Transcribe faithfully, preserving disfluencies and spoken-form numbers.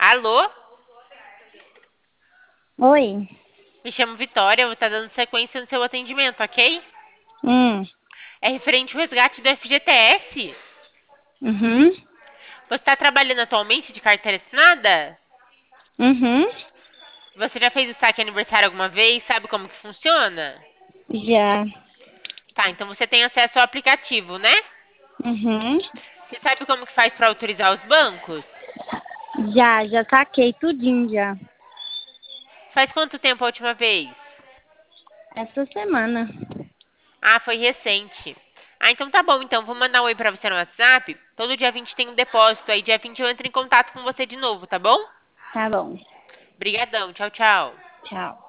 Alô? Oi. Me chamo Vitória, vou estar dando sequência no seu atendimento, ok? Hum. É referente ao resgate do F G T S. Uhum. Você está trabalhando atualmente de carteira assinada? Uhum. Você já fez o saque aniversário alguma vez? Sabe como que funciona? Já. Tá, então você tem acesso ao aplicativo, né? Uhum. Você sabe como que faz para autorizar os bancos? Já, já saquei tudinho já. Faz quanto tempo a última vez? Essa semana. Ah, foi recente. Ah, então tá bom, então vou mandar um oi pra você no WhatsApp. Todo dia vinte tem um depósito, aí dia vinte eu entro em contato com você de novo, tá bom? Tá bom. Obrigadão, tchau, tchau. Tchau.